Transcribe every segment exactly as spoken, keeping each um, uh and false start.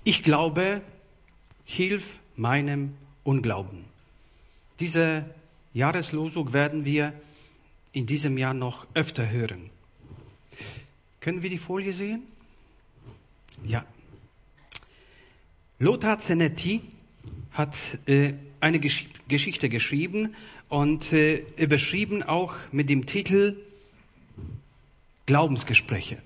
Ich glaube, hilf meinem Unglauben. Diese Jahreslosung werden wir in diesem Jahr noch öfter hören. Können wir die Folie sehen? Ja. Lothar Zenetti hat äh, eine Gesch- Geschichte geschrieben und äh, überschrieben auch mit dem Titel Glaubensgespräche.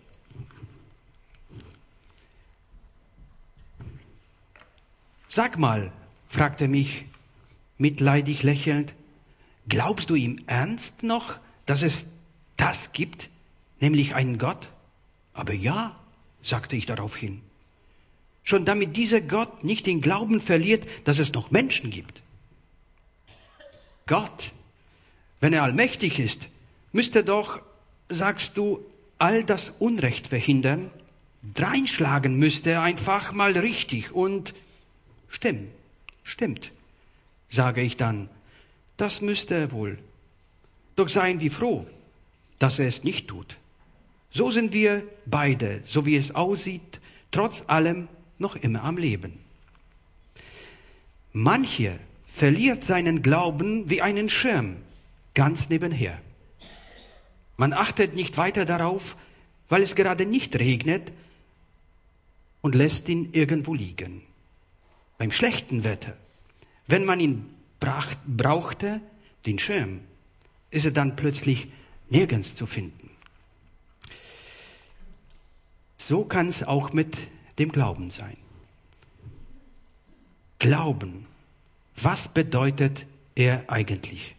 Sag mal, fragte er mich mitleidig lächelnd, glaubst du im Ernst noch, dass es das gibt, nämlich einen Gott? Aber ja, sagte ich daraufhin. Schon damit dieser Gott nicht den Glauben verliert, dass es noch Menschen gibt. Gott, wenn er allmächtig ist, müsste doch, sagst du, all das Unrecht verhindern? Dreinschlagen müsste er einfach mal richtig und stimmt, stimmt, sage ich dann, das müsste er wohl. Doch seien wir froh, dass er es nicht tut. So sind wir beide, so wie es aussieht, trotz allem noch immer am Leben. Mancher verliert seinen Glauben wie einen Schirm, ganz nebenher. Man achtet nicht weiter darauf, weil es gerade nicht regnet und lässt ihn irgendwo liegen. Beim schlechten Wetter, wenn man ihn brach, brauchte, den Schirm, ist er dann plötzlich nirgends zu finden. So kann es auch mit dem Glauben sein. Glauben, was bedeutet er eigentlich?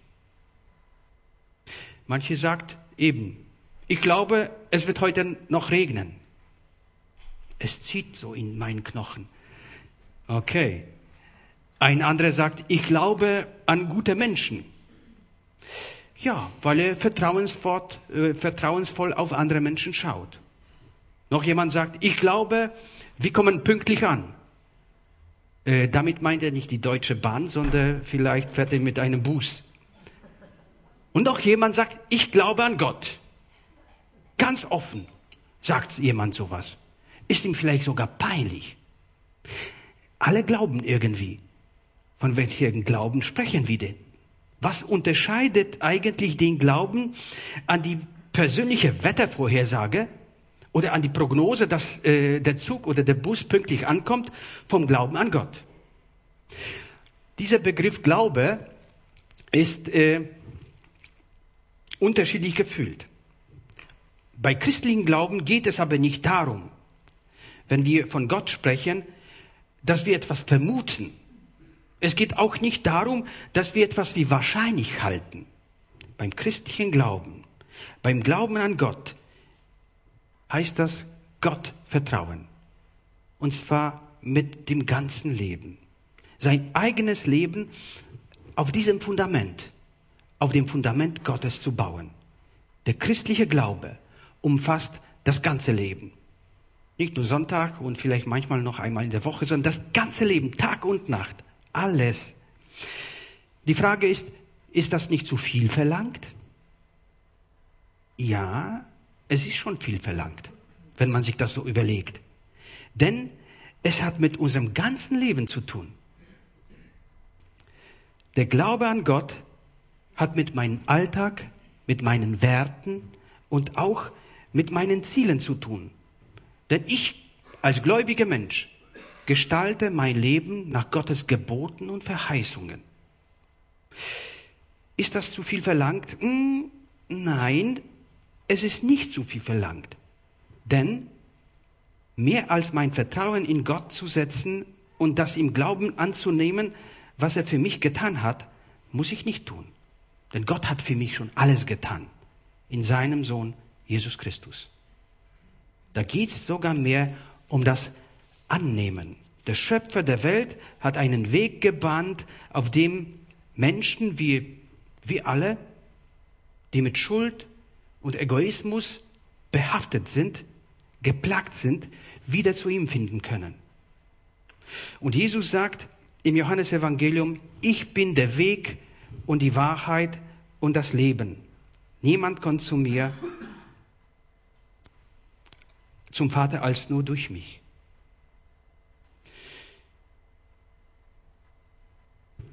Manche sagt eben, ich glaube, es wird heute noch regnen. Es zieht so in meinen Knochen. Okay. Ein anderer sagt, ich glaube an gute Menschen. Ja, weil er vertrauensvoll, äh, vertrauensvoll auf andere Menschen schaut. Noch jemand sagt, ich glaube, wir kommen pünktlich an. Äh, damit meint er nicht die Deutsche Bahn, sondern vielleicht fährt er mit einem Bus. Und noch jemand sagt, ich glaube an Gott. Ganz offen sagt jemand sowas. Ist ihm vielleicht sogar peinlich. Alle glauben irgendwie. Von welchem Glauben sprechen wir denn? Was unterscheidet eigentlich den Glauben an die persönliche Wettervorhersage oder an die Prognose, dass äh, der Zug oder der Bus pünktlich ankommt, vom Glauben an Gott? Dieser Begriff Glaube ist äh, unterschiedlich gefühlt. Bei christlichen Glauben geht es aber nicht darum, wenn wir von Gott sprechen, dass wir etwas vermuten. Es geht auch nicht darum, dass wir etwas wie wahrscheinlich halten. Beim christlichen Glauben, beim Glauben an Gott, heißt das Gott vertrauen. Und zwar mit dem ganzen Leben. Sein eigenes Leben auf diesem Fundament, auf dem Fundament Gottes zu bauen. Der christliche Glaube umfasst das ganze Leben. Nicht nur Sonntag und vielleicht manchmal noch einmal in der Woche, sondern das ganze Leben, Tag und Nacht. Alles. Die Frage ist, ist das nicht zu viel verlangt? Ja, es ist schon viel verlangt, wenn man sich das so überlegt. Denn es hat mit unserem ganzen Leben zu tun. Der Glaube an Gott hat mit meinem Alltag, mit meinen Werten und auch mit meinen Zielen zu tun. Denn ich als gläubiger Mensch gestalte mein Leben nach Gottes Geboten und Verheißungen. Ist das zu viel verlangt? Hm, nein, es ist nicht zu viel verlangt. Denn mehr als mein Vertrauen in Gott zu setzen und das im Glauben anzunehmen, was er für mich getan hat, muss ich nicht tun. Denn Gott hat für mich schon alles getan. In seinem Sohn Jesus Christus. Da geht es sogar mehr um das Annehmen. Der Schöpfer der Welt hat einen Weg gebahnt, auf dem Menschen wie wir alle, die mit Schuld und Egoismus behaftet sind, geplagt sind, wieder zu ihm finden können. Und Jesus sagt im Johannesevangelium, ich bin der Weg und die Wahrheit und das Leben. Niemand kommt zu mir, zum Vater, als nur durch mich.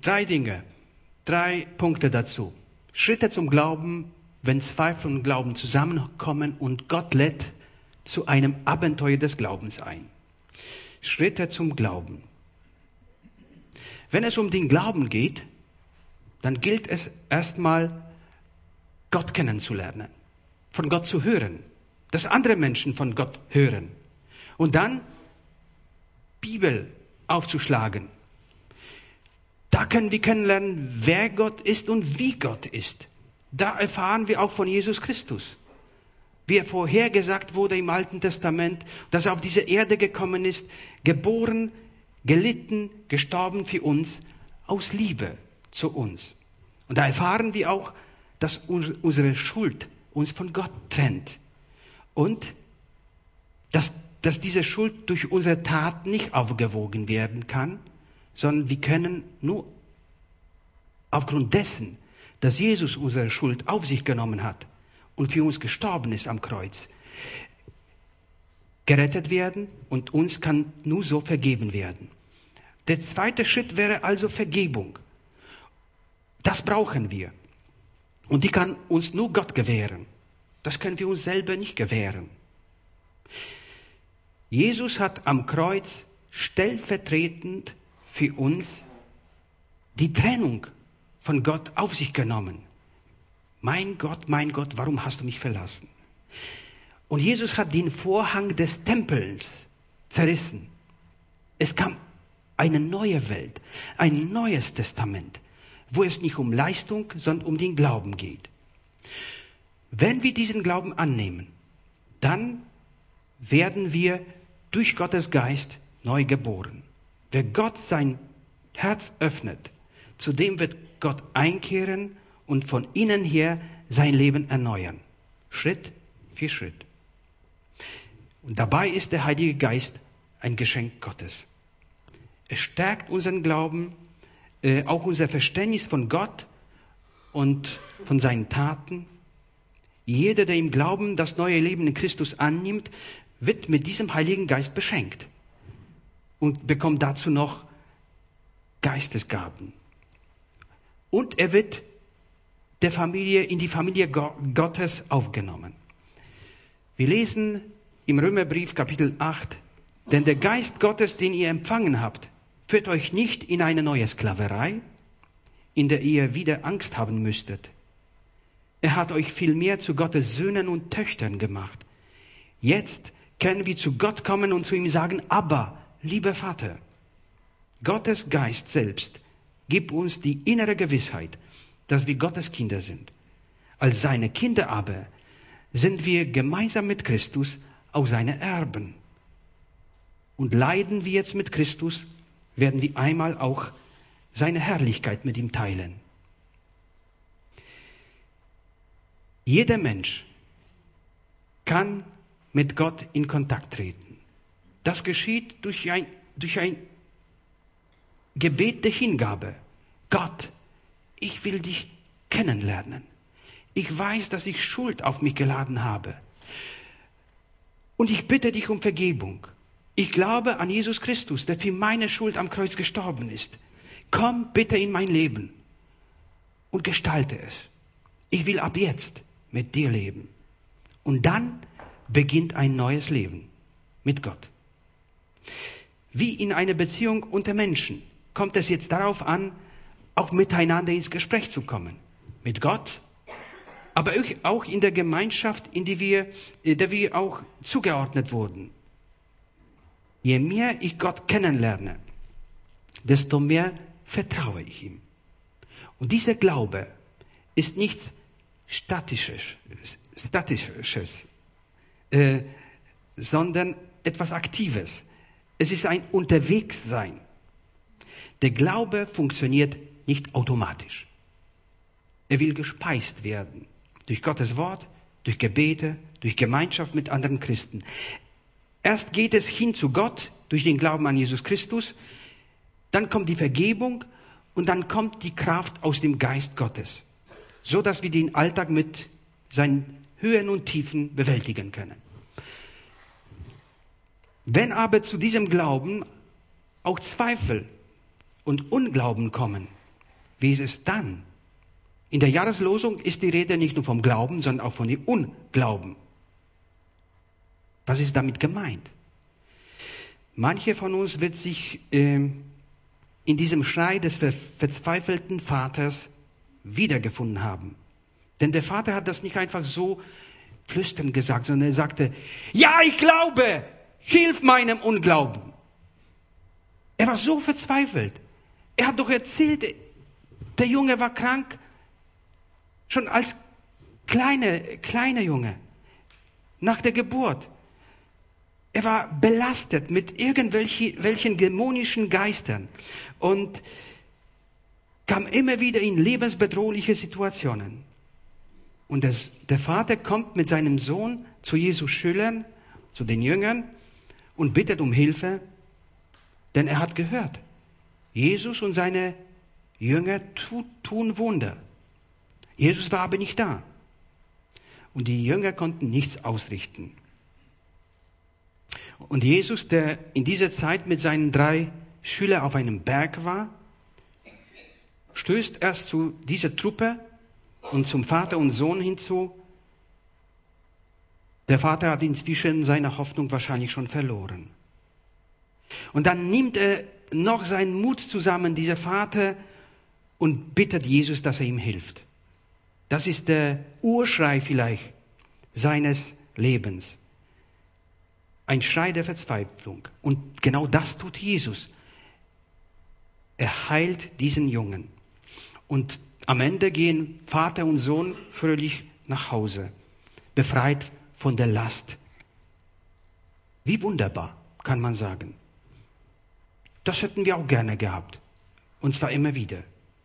Drei Dinge, drei Punkte dazu. Schritte zum Glauben, wenn Zweifel und Glauben zusammenkommen und Gott lädt zu einem Abenteuer des Glaubens ein. Schritte zum Glauben. Wenn es um den Glauben geht, dann gilt es erstmal, Gott kennenzulernen, von Gott zu hören, dass andere Menschen von Gott hören und dann Bibel aufzuschlagen. Da können wir kennenlernen, wer Gott ist und wie Gott ist. Da erfahren wir auch von Jesus Christus, wie er vorhergesagt wurde im Alten Testament, dass er auf diese Erde gekommen ist, geboren, gelitten, gestorben für uns, aus Liebe zu uns. Und da erfahren wir auch, dass unsere Schuld uns von Gott trennt. Und dass, dass diese Schuld durch unsere Taten nicht aufgewogen werden kann, sondern wir können nur aufgrund dessen, dass Jesus unsere Schuld auf sich genommen hat und für uns gestorben ist am Kreuz, gerettet werden und uns kann nur so vergeben werden. Der zweite Schritt wäre also Vergebung. Das brauchen wir. Und die kann uns nur Gott gewähren. Das können wir uns selber nicht gewähren. Jesus hat am Kreuz stellvertretend für uns die Trennung von Gott auf sich genommen. Mein Gott, mein Gott, warum hast du mich verlassen? Und Jesus hat den Vorhang des Tempels zerrissen. Es kam eine neue Welt, ein neues Testament, wo es nicht um Leistung, sondern um den Glauben geht. Wenn wir diesen Glauben annehmen, dann werden wir durch Gottes Geist neu geboren. Wer Gott sein Herz öffnet, zu dem wird Gott einkehren und von innen her sein Leben erneuern. Schritt für Schritt. Und dabei ist der Heilige Geist ein Geschenk Gottes. Es stärkt unseren Glauben, äh, auch unser Verständnis von Gott und von seinen Taten. Jeder, der im Glauben das neue Leben in Christus annimmt, wird mit diesem Heiligen Geist beschenkt und bekommt dazu noch Geistesgaben. Und er wird der Familie, in die Familie Gottes aufgenommen. Wir lesen im Römerbrief Kapitel acht, denn der Geist Gottes, den ihr empfangen habt, führt euch nicht in eine neue Sklaverei, in der ihr wieder Angst haben müsstet. Er hat euch vielmehr zu Gottes Söhnen und Töchtern gemacht. Jetzt können wir zu Gott kommen und zu ihm sagen, aber, lieber Vater, Gottes Geist selbst gibt uns die innere Gewissheit, dass wir Gottes Kinder sind. Als seine Kinder aber sind wir gemeinsam mit Christus auch seine Erben. Und leiden wir jetzt mit Christus, werden wir einmal auch seine Herrlichkeit mit ihm teilen. Jeder Mensch kann mit Gott in Kontakt treten. Das geschieht durch ein, durch ein Gebet der Hingabe. Gott, ich will dich kennenlernen. Ich weiß, dass ich Schuld auf mich geladen habe. Und ich bitte dich um Vergebung. Ich glaube an Jesus Christus, der für meine Schuld am Kreuz gestorben ist. Komm bitte in mein Leben und gestalte es. Ich will ab jetzt mit dir leben. Und dann beginnt ein neues Leben mit Gott. Wie in einer Beziehung unter Menschen kommt es jetzt darauf an, auch miteinander ins Gespräch zu kommen. Mit Gott, aber auch in der Gemeinschaft, in die wir, der wir auch zugeordnet wurden. Je mehr ich Gott kennenlerne, desto mehr vertraue ich ihm. Und dieser Glaube ist nichts Statisches, Statisches äh, sondern etwas Aktives. Es ist ein Unterwegssein. Der Glaube funktioniert nicht automatisch. Er will gespeist werden durch Gottes Wort, durch Gebete, durch Gemeinschaft mit anderen Christen. Erst geht es hin zu Gott durch den Glauben an Jesus Christus, dann kommt die Vergebung und dann kommt die Kraft aus dem Geist Gottes, so dass wir den Alltag mit seinen Höhen und Tiefen bewältigen können. Wenn aber zu diesem Glauben auch Zweifel und Unglauben kommen, wie ist es dann? In der Jahreslosung ist die Rede nicht nur vom Glauben, sondern auch von dem Unglauben. Was ist damit gemeint? Manche von uns wird sich äh, in diesem Schrei des ver- verzweifelten Vaters wiedergefunden haben. Denn der Vater hat das nicht einfach so flüsternd gesagt, sondern er sagte, ja, ich glaube, hilf meinem Unglauben. Er war so verzweifelt. Er hat doch erzählt, der Junge war krank, schon als kleine, kleiner Junge, nach der Geburt. Er war belastet mit irgendwelchen welchen dämonischen Geistern und kam immer wieder in lebensbedrohliche Situationen. Und das, der Vater kommt mit seinem Sohn zu Jesus Schülern, zu den Jüngern und bittet um Hilfe, denn er hat gehört, Jesus und seine Jünger tu, tun Wunder. Jesus war aber nicht da. Und die Jünger konnten nichts ausrichten. Und Jesus, der in dieser Zeit mit seinen drei Schülern auf einem Berg war, stößt erst zu dieser Truppe und zum Vater und Sohn hinzu. Der Vater hat inzwischen seine Hoffnung wahrscheinlich schon verloren. Und dann nimmt er noch seinen Mut zusammen, dieser Vater, und bittet Jesus, dass er ihm hilft. Das ist der Urschrei vielleicht seines Lebens. Ein Schrei der Verzweiflung. Und genau das tut Jesus. Er heilt diesen Jungen. Und am Ende gehen Vater und Sohn fröhlich nach Hause, befreit von der Last. Wie wunderbar, kann man sagen. Das hätten wir auch gerne gehabt. Und zwar immer wieder.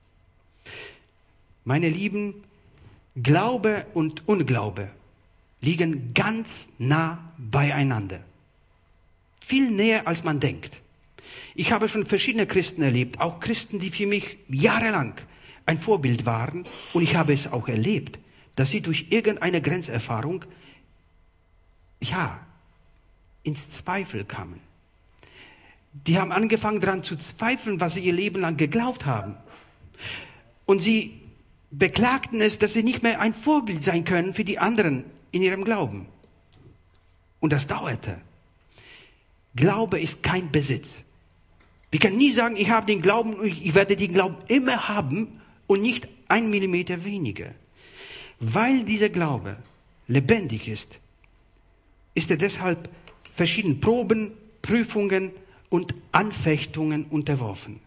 Meine Lieben, Glaube und Unglaube liegen ganz nah beieinander. Viel näher, als man denkt. Ich habe schon verschiedene Christen erlebt, auch Christen, die für mich jahrelang ein Vorbild waren. Und ich habe es auch erlebt, dass sie durch irgendeine Grenzerfahrung, ja, ins Zweifel kamen. Die haben angefangen daran zu zweifeln, was sie ihr Leben lang geglaubt haben. Und sie beklagten es, dass sie nicht mehr ein Vorbild sein können für die anderen in ihrem Glauben. Und das dauerte. Glaube ist kein Besitz. Wir können nie sagen, ich habe den Glauben und ich werde den Glauben immer haben und nicht ein Millimeter weniger. Weil dieser Glaube lebendig ist, ist er deshalb verschiedenen Proben, Prüfungen und Anfechtungen unterworfen.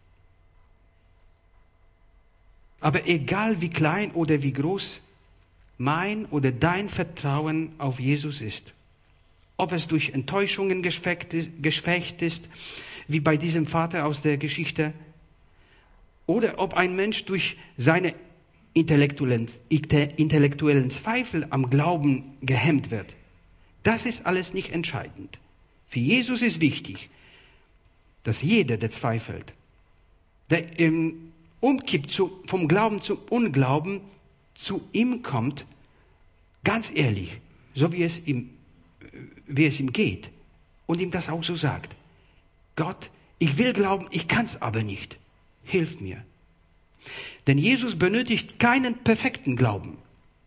Aber egal wie klein oder wie groß mein oder dein Vertrauen auf Jesus ist, ob es durch Enttäuschungen geschwächt ist, wie bei diesem Vater aus der Geschichte, oder ob ein Mensch durch seine intellektuellen, intellektuellen Zweifel am Glauben gehemmt wird, das ist alles nicht entscheidend. Für Jesus ist wichtig, dass jeder, der zweifelt, der ähm, umkippt zu, vom Glauben zum Unglauben, zu ihm kommt, ganz ehrlich, so wie es ihm, wie es ihm geht, und ihm das auch so sagt. Gott, ich will glauben, ich kann es aber nicht. Hilf mir. Denn Jesus benötigt keinen perfekten Glauben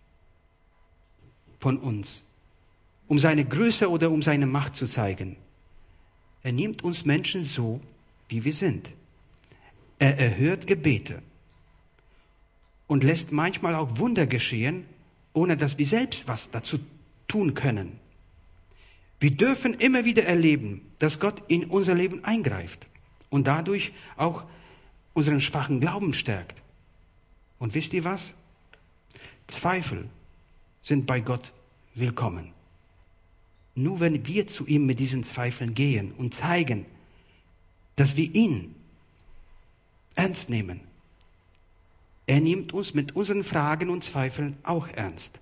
von uns, um seine Größe oder um seine Macht zu zeigen. Er nimmt uns Menschen so, wie wir sind. Er erhört Gebete und lässt manchmal auch Wunder geschehen, ohne dass wir selbst was dazu tun können. Wir dürfen immer wieder erleben, dass Gott in unser Leben eingreift und dadurch auch unseren schwachen Glauben stärkt. Und wisst ihr was? Zweifel sind bei Gott willkommen. Nur wenn wir zu ihm mit diesen Zweifeln gehen und zeigen, dass wir ihn ernst nehmen. Er nimmt uns mit unseren Fragen und Zweifeln auch ernst.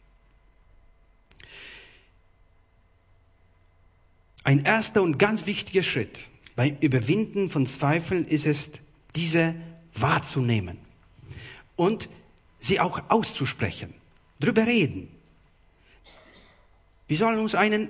Ein erster und ganz wichtiger Schritt beim Überwinden von Zweifeln ist es, diese wahrzunehmen und sie auch auszusprechen, drüber reden. Wir sollen uns einen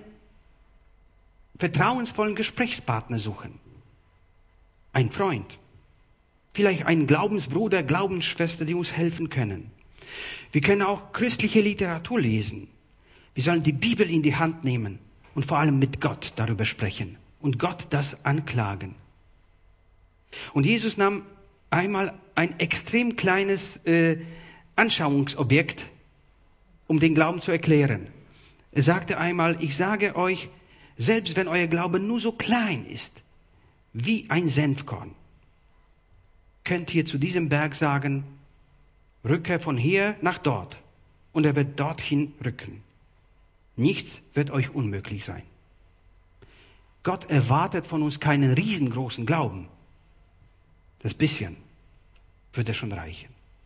vertrauensvollen Gesprächspartner suchen, ein Freund, vielleicht einen Glaubensbruder, Glaubensschwester, die uns helfen können. Wir können auch christliche Literatur lesen. Wir sollen die Bibel in die Hand nehmen und vor allem mit Gott darüber sprechen und Gott das anklagen. Und Jesus nahm einmal ein extrem kleines äh, Anschauungsobjekt, um den Glauben zu erklären. Er sagte einmal, ich sage euch, selbst wenn euer Glaube nur so klein ist, wie ein Senfkorn, könnt ihr zu diesem Berg sagen, rücke von hier nach dort, und er wird dorthin rücken. Nichts wird euch unmöglich sein. Gott erwartet von uns keinen riesengroßen Glauben. Das bisschen wird er schon reichen.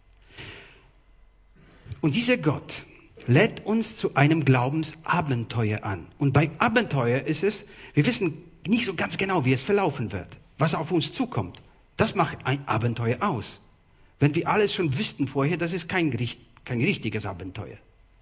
Und dieser Gott lädt uns zu einem Glaubensabenteuer an. Und bei Abenteuer ist es, wir wissen nicht so ganz genau, wie es verlaufen wird, was auf uns zukommt. Das macht ein Abenteuer aus. Wenn wir alles schon wüssten vorher, das ist kein, kein richtiges Abenteuer.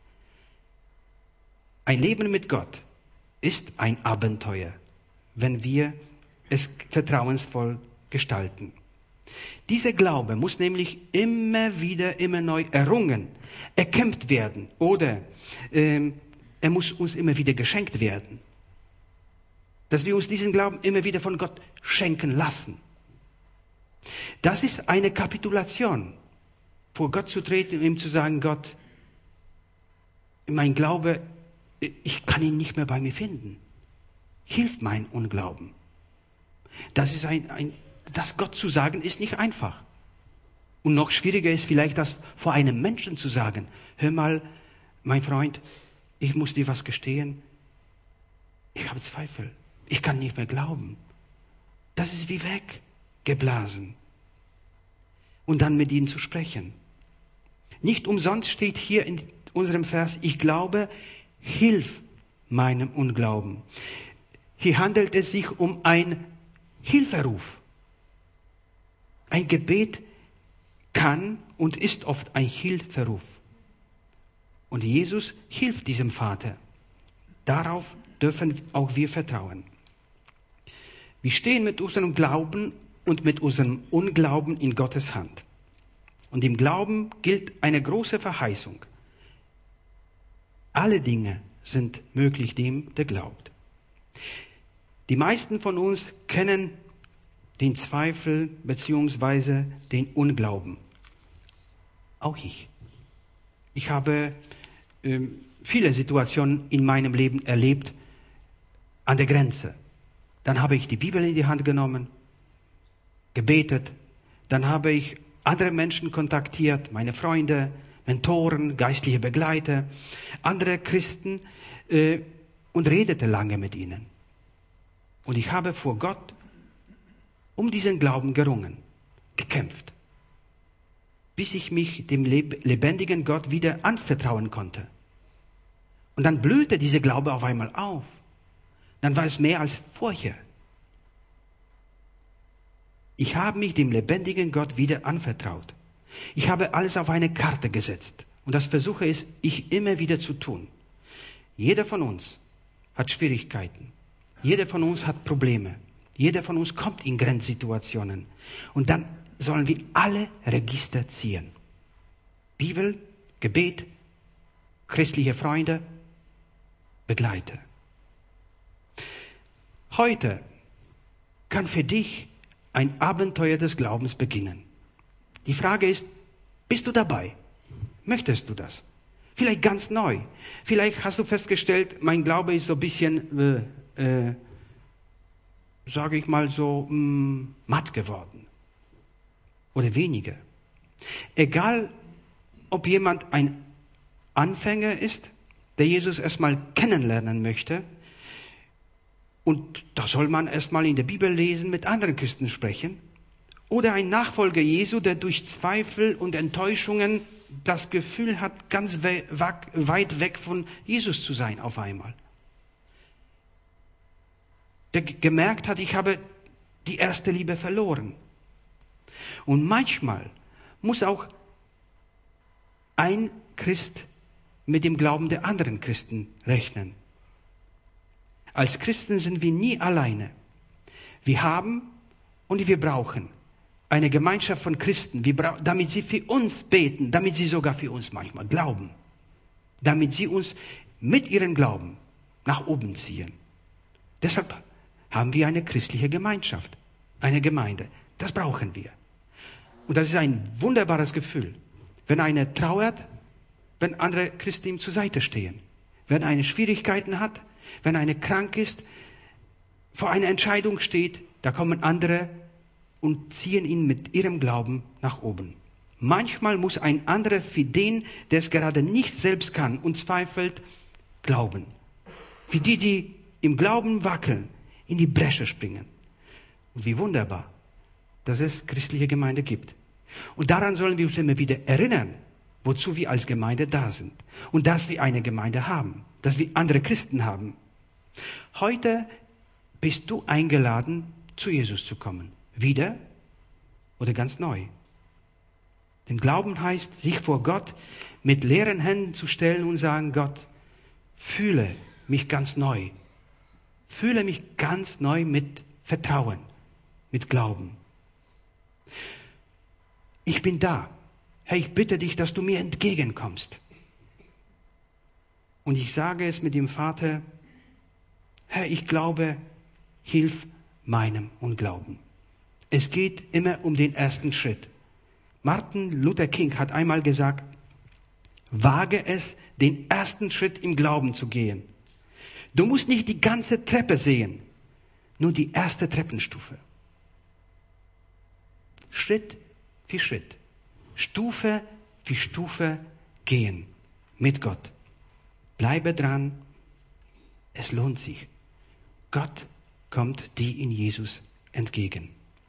Ein Leben mit Gott ist ein Abenteuer, wenn wir es vertrauensvoll gestalten. Dieser Glaube muss nämlich immer wieder, immer neu errungen, erkämpft werden oder ähm, er muss uns immer wieder geschenkt werden. Dass wir uns diesen Glauben immer wieder von Gott schenken lassen. Das ist eine Kapitulation, vor Gott zu treten und ihm zu sagen, Gott, mein Glaube, ich kann ihn nicht mehr bei mir finden. Hilf mein Unglauben. Das ist ein, ein, das Gott zu sagen, ist nicht einfach. Und noch schwieriger ist vielleicht, das vor einem Menschen zu sagen. Hör mal, mein Freund, ich muss dir was gestehen. Ich habe Zweifel. Ich kann nicht mehr glauben. Das ist wie weggeblasen. Und dann mit ihnen zu sprechen. Nicht umsonst steht hier in unserem Vers, ich glaube, hilf meinem Unglauben. Hier handelt es sich um ein Hilferuf. Ein Gebet kann und ist oft ein Hilferuf. Und Jesus hilft diesem Vater. Darauf dürfen auch wir vertrauen. Wir stehen mit unserem Glauben und mit unserem Unglauben in Gottes Hand. Und im Glauben gilt eine große Verheißung. Alle Dinge sind möglich dem, der glaubt. Die meisten von uns kennen den Zweifel bzw. den Unglauben. Auch ich. Ich habe äh, viele Situationen in meinem Leben erlebt an der Grenze. Dann habe ich die Bibel in die Hand genommen, gebetet. Dann habe ich andere Menschen kontaktiert, meine Freunde, Mentoren, geistliche Begleiter, andere Christen äh, und redete lange mit ihnen. Und ich habe vor Gott um diesen Glauben gerungen, gekämpft, bis ich mich dem lebendigen Gott wieder anvertrauen konnte. Und dann blühte dieser Glaube auf einmal auf. Dann war es mehr als vorher. Ich habe mich dem lebendigen Gott wieder anvertraut. Ich habe alles auf eine Karte gesetzt. Und das versuche ich, ich immer wieder zu tun. Jeder von uns hat Schwierigkeiten. Jeder von uns hat Probleme. Jeder von uns kommt in Grenzsituationen. Und dann sollen wir alle Register ziehen. Bibel, Gebet, christliche Freunde, Begleiter. Heute kann für dich ein Abenteuer des Glaubens beginnen. Die Frage ist, bist du dabei? Möchtest du das? Vielleicht ganz neu. Vielleicht hast du festgestellt, mein Glaube ist so ein bisschen, äh, äh, sage ich mal so, mh, matt geworden. Oder weniger. Egal, ob jemand ein Anfänger ist, der Jesus erstmal kennenlernen möchte, und da soll man erstmal in der Bibel lesen, mit anderen Christen sprechen, oder ein Nachfolger Jesu, der durch Zweifel und Enttäuschungen das Gefühl hat, ganz we- weit weg von Jesus zu sein auf einmal. Der g- gemerkt hat, ich habe die erste Liebe verloren. Und manchmal muss auch ein Christ mit dem Glauben der anderen Christen rechnen. Als Christen sind wir nie alleine. Wir haben und wir brauchen eine Gemeinschaft von Christen, wir bra- damit sie für uns beten, damit sie sogar für uns manchmal glauben, damit sie uns mit ihrem Glauben nach oben ziehen. Deshalb haben wir eine christliche Gemeinschaft, eine Gemeinde. Das brauchen wir. Und das ist ein wunderbares Gefühl, wenn einer trauert, wenn andere Christen ihm zur Seite stehen, wenn einer Schwierigkeiten hat, wenn einer krank ist, vor einer Entscheidung steht, da kommen andere und ziehen ihn mit ihrem Glauben nach oben. Manchmal muss ein anderer für den, der es gerade nicht selbst kann und zweifelt, glauben. Für die, die im Glauben wackeln, in die Bresche springen. Und wie wunderbar, dass es christliche Gemeinde gibt. Und daran sollen wir uns immer wieder erinnern, wozu wir als Gemeinde da sind. Und dass wir eine Gemeinde haben, dass wir andere Christen haben. Heute bist du eingeladen, zu Jesus zu kommen. Wieder oder ganz neu. Denn Glauben heißt, sich vor Gott mit leeren Händen zu stellen und sagen, Gott, fühle mich ganz neu. Fühle mich ganz neu mit Vertrauen, mit Glauben. Ich bin da. Herr, ich bitte dich, dass du mir entgegenkommst. Und ich sage es mit dem Vater, Herr, ich glaube, hilf meinem Unglauben. Es geht immer um den ersten Schritt. Martin Luther King hat einmal gesagt, wage es, den ersten Schritt im Glauben zu gehen. Du musst nicht die ganze Treppe sehen, nur die erste Treppenstufe. Schritt für Schritt, Stufe für Stufe gehen mit Gott. Bleibe dran, es lohnt sich. Gott kommt dir in Jesus entgegen.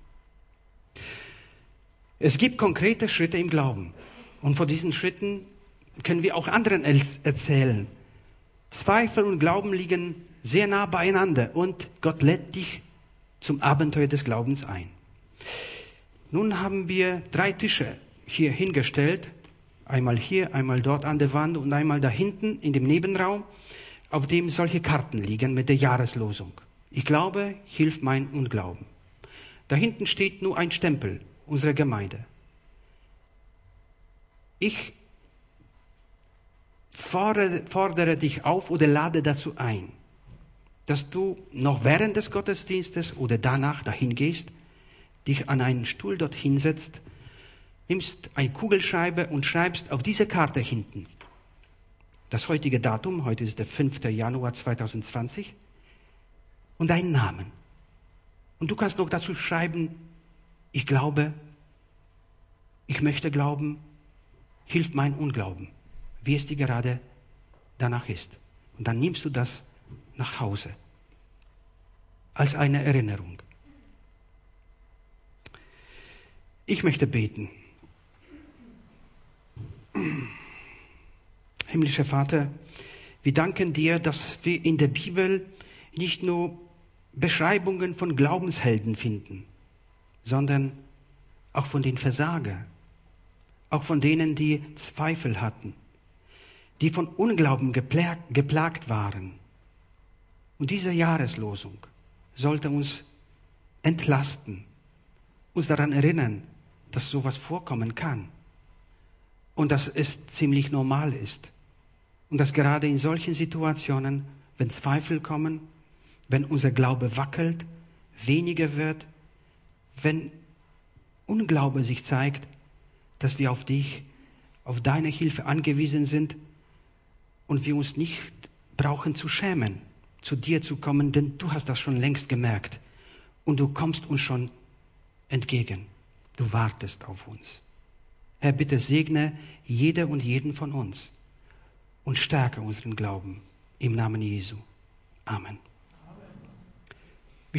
Es gibt konkrete Schritte im Glauben. Und von diesen Schritten können wir auch anderen erzählen. Zweifel und Glauben liegen sehr nah beieinander und Gott lädt dich zum Abenteuer des Glaubens ein. Nun haben wir drei Tische hier hingestellt. Einmal hier, einmal dort an der Wand und einmal da hinten in dem Nebenraum, auf dem solche Karten liegen mit der Jahreslosung. Ich glaube, hilf mein Unglauben. Da hinten steht nur ein Stempel unserer Gemeinde. Ich fordere, fordere dich auf oder lade dazu ein, dass du noch während des Gottesdienstes oder danach dahin gehst, dich an einen Stuhl dort hinsetzt, nimmst eine Kugelschreibe und schreibst auf diese Karte hinten das heutige Datum, heute ist der fünfte Januar zweitausendzwanzig, und deinen Namen. Und du kannst noch dazu schreiben, ich glaube, ich möchte glauben, hilf mein Unglauben, wie es dir gerade danach ist. Und dann nimmst du das nach Hause als eine Erinnerung. Ich möchte beten. Himmlischer Vater, wir danken dir, dass wir in der Bibel nicht nur Beschreibungen von Glaubenshelden finden, sondern auch von den Versagern, auch von denen, die Zweifel hatten, die von Unglauben geplagt, geplagt waren. Und diese Jahreslosung sollte uns entlasten, uns daran erinnern, dass sowas vorkommen kann und dass es ziemlich normal ist. Und dass gerade in solchen Situationen, wenn Zweifel kommen, wenn unser Glaube wackelt, weniger wird, wenn Unglaube sich zeigt, dass wir auf dich, auf deine Hilfe angewiesen sind und wir uns nicht brauchen zu schämen, zu dir zu kommen, denn du hast das schon längst gemerkt und du kommst uns schon entgegen. Du wartest auf uns. Herr, bitte segne jede und jeden von uns und stärke unseren Glauben im Namen Jesu. Amen.